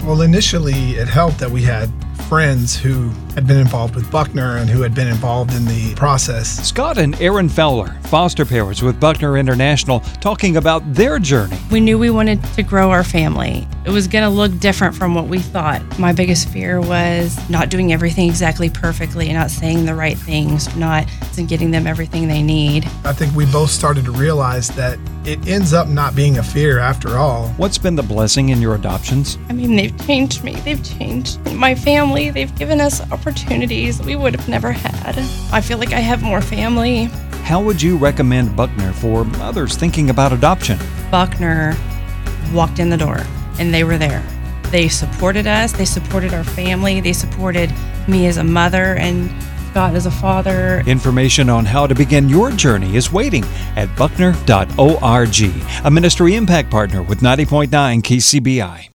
Well, initially it helped that we had friends who had been involved with Buckner and who had been involved in the process. Scott and Erin Fowler, foster parents with Buckner International, talking about their journey. We knew we wanted to grow our family. It was going to look different from what we thought. My biggest fear was not doing everything exactly perfectly, not saying the right things, not getting them everything they need. I think we both started to realize that it ends up not being a fear after all. What's been the blessing in your adoptions? I mean, they've changed me. They've changed my family. They've given us opportunities we would have never had. I feel like I have more family. How would you recommend Buckner for others thinking about adoption? Buckner walked in the door and they were there. They supported us. They supported our family. They supported me as a mother and Scott as a father. Information on how to begin your journey is waiting at buckner.org, a ministry impact partner with 90.9 KCBI.